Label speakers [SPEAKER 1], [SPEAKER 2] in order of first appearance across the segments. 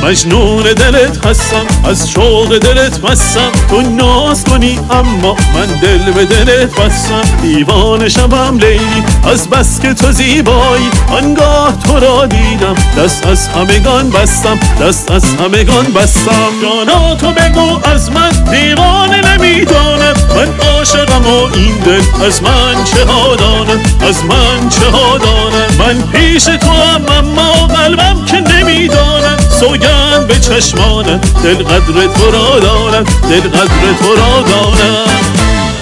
[SPEAKER 1] مجنون دلت هستم، از شوق دلت مستم. تو ناز کنی اما من دل به دلت بستم. دیوانه شبم لیلی از بس که تو زیبایی، آنگاه تو را دیدم دست از همگان بستم، دست از همگان بستم. جانا تو بگو از من دیوانه نمیداند، من عاشقم و این دل از من چه ها داند، از من چه ها داند. من پیش تو هم اما قلبم که نمیداند، سوگند به چشمانت دل قدر تو را دارد، دل قدر تو را دارد.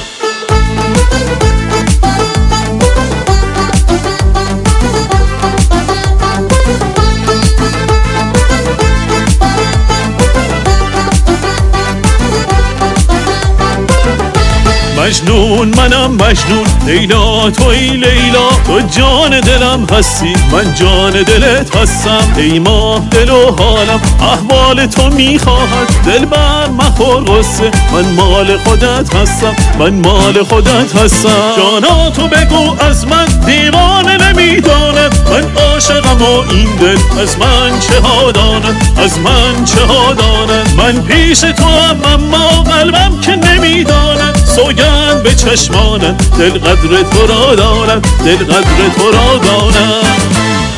[SPEAKER 1] مجنون منم مجنون، لیلا توی لیلا، تو جان دلم هستی، من جان دلت هستم. ای ماه دل و حالم احوال تو میخواهد، دل بر مخور غصه، من مال خودت هستم، من مال خودت هستم. جانا تو بگو از من دیوانه نمیداند، من عاشقم و این دل از من چه ها داند، از من چه ها داند. من پیش تو هم اما قلبم که نمیداند، سوگند به چشمانت دل قدر تو را دارد، دل قدر تو را دارد.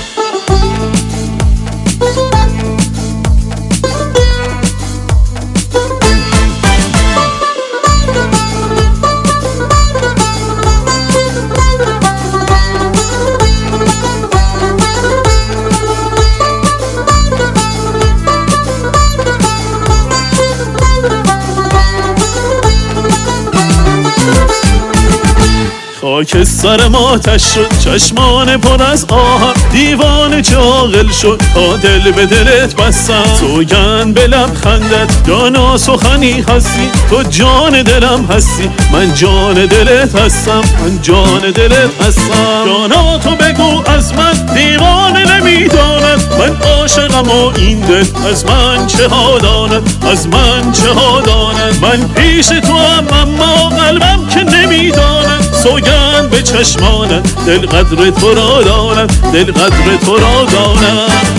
[SPEAKER 1] خاک سرم آتش شد، چشمان پر از آهم، دیوانه عاقل شد تا دل به دلت بستم. سوگند به لبخندت جانا سخنی هستی، تو جان دلم هستی، من جان دلت هستم، من جان دلت هستم. جانا تو بگو از من دیوانه نمیداند، من عاشقم و این دل از من چه ها داند، از من چه ها داند. من پیش تو هم اما قلبم که نمیداند، سوگند به چشمانت دل قدر تو را دارد، دل قدر تو را دارد.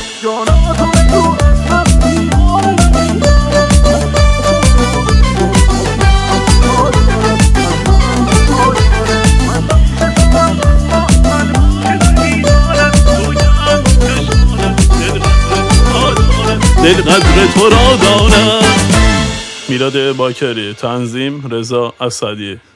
[SPEAKER 1] دل قدر تو را دارد. میلاد باکری، تنظیم رضا اسدی.